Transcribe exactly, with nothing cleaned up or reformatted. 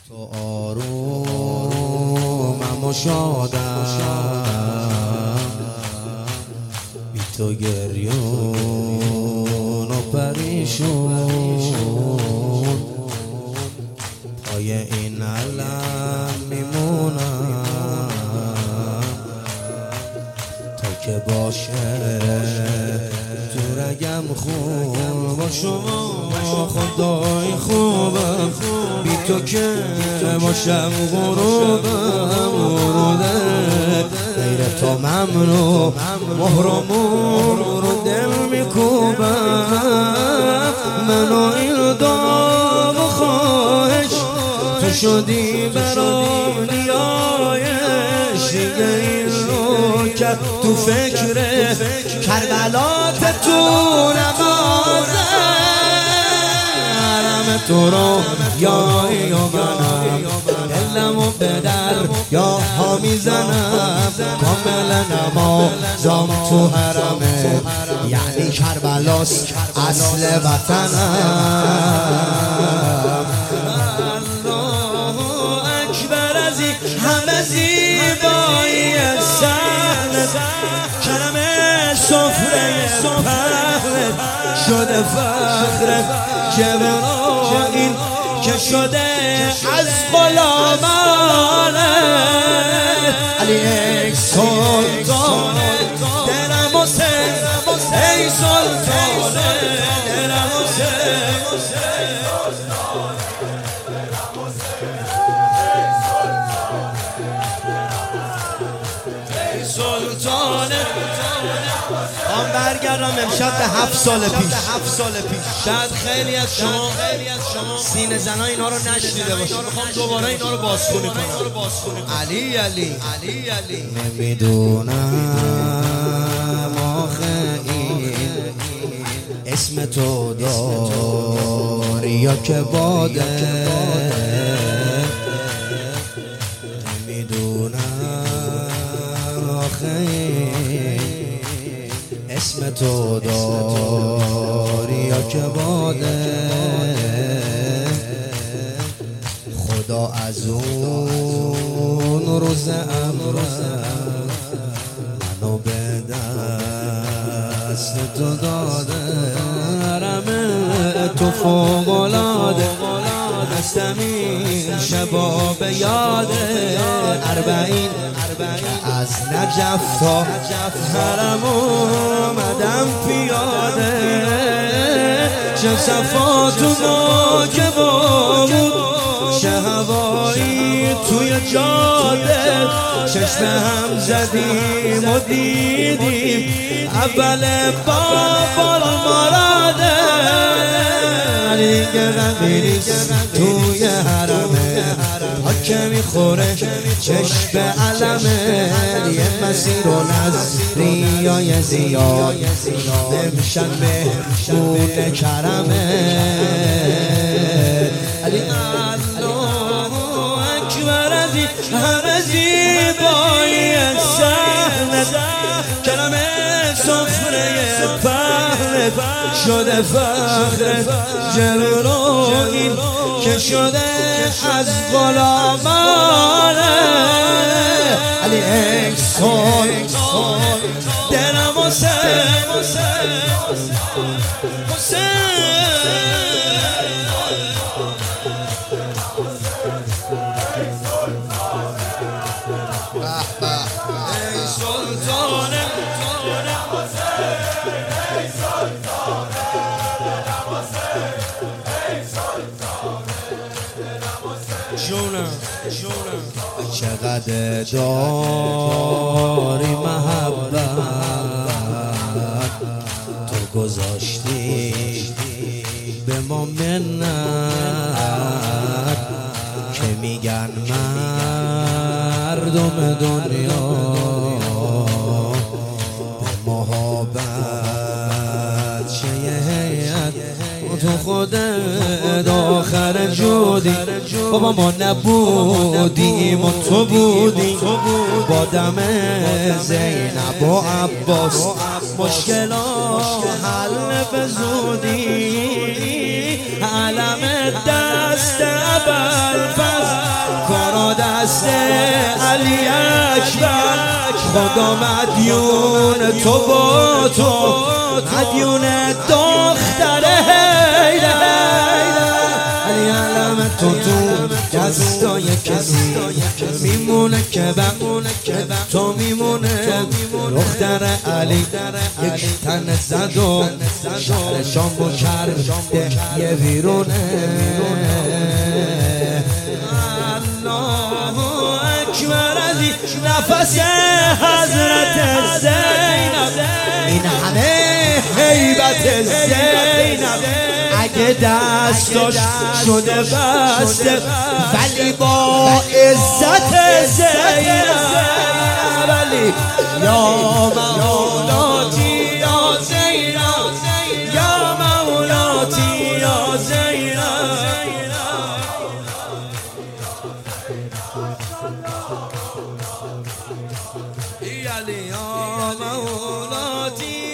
تو آرومم و شادم، بی تو گریون و پریشون، پای این علم میمونم تا که باشه تو رگم خوب. با شما خدای خوبم، بی تو که باشم غروبم وروده، غیر تو ممنوع مهرمون رو دل میکوبم. منو این داغ و خواهش تو شدی برام نیایش، دیگه این رو کرد تو فکر کربلات تو نمازه. حرم تو رو یا یوگنم، دلمو به در یا ها میزنم، کامل نمازم تو حرمه، یعنی کربلاست اصل وطنم. الله اکبر، از این همه زیبایی صحنه، کرم سفره پهنه شده فخر جبرائیل که شده از غلامانه. علی ای سلطان دلم حسین، ای سلطان دلم حسین، ای سلطان. آن برگردم امشب به هفت سال پیش. شاید خیلی از شما سینه زنا اینا رو نشنیده باشید، میخوام دوباره اینا رو بازخوانی کنم. علی علی علی علی نمیدونم آخه این اسم تو داری یا که باده، نمیدونم آخه این اسم تو داری یا که باده. خدا از اون روز امرم منو به دست تو داده، حرم تو فوق‌العاده، هستم این شبا به یاده. اربعین که از نجف تا حرم اومدم پیاده، چه صفا تو ما که بود، چه هوایی توی جاده، چشم هم زدیم و دیدیم اول باب المراده. علی که غمیریست توی حرمه، که میخوره چشم علمه، یه مسیر و نظریای زیاد نمیشن مهمون کرمه. علی الله اکبر، از این همه زیبایی صحنه، کرم سفره پهنه شده فخر جبرائیل که شده از غلامانه. علی ای سلطان دلم حسین، چقدر داری محبت تو گذاشتی به ما منت، که میگن مردم دنیا به محبت چه هیئت، تو خودت آخر جودی، بابا ما نبودیم و تو بودی، با دم زینب و عباس مشکلات حل به زودی، علم دست ابوالفضل دست علی اکبر خدا مدیون تو با تو مدیون دختر حیدر علی علم تو تو دستای کسی میمونه که بمونه که تو میمونه دختر علی یک تن زد و شهر شامو کرده یه ویرونه الله اکبر علی نفس حضرت زینب این همه هیبت زینب اگه دستاش شده بسته ولی با عزت زینب ولی یا مولاتی یا زینب یا مولاتی یا زینب یا مولاتی